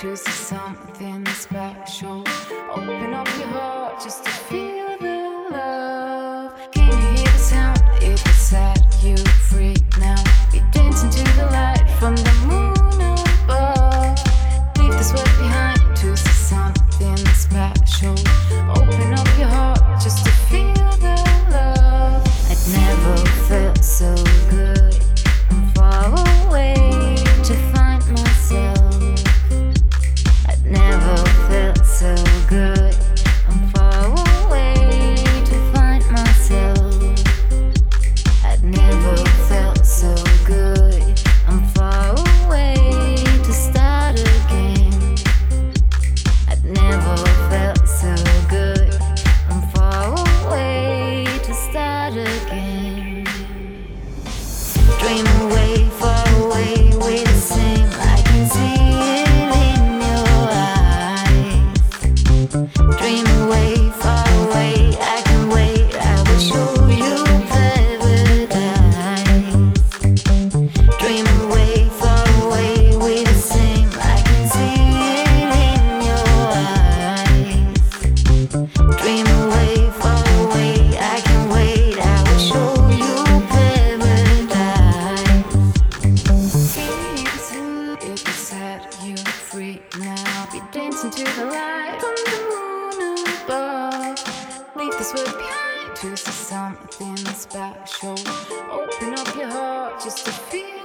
to see something special. Open up your heart just to feel the love. Can you hear the sound? It will set you free now. You're dancing to the light from the moon above. Leave this world behind to see something special. Open up your heart just to feel the love. I'd never felt so good. I'm far away to find myself. I'd never felt so good. I'm far away to find myself. I'd never felt so good. I'm far away to start again. I'd never felt so good. I'm far away to start again. Dream away, far away, we the same. I can see it in your eyes. Dream away, far away, I can wait. I will show you paradise. Dream away, far away, we the same. I can see it in your eyes. Dream away, far away, I can wait. I will show you paradise. It will set you free now. You're dancing to the light from the moon above. Leave this world behind to see something special. Open up your heart just to feel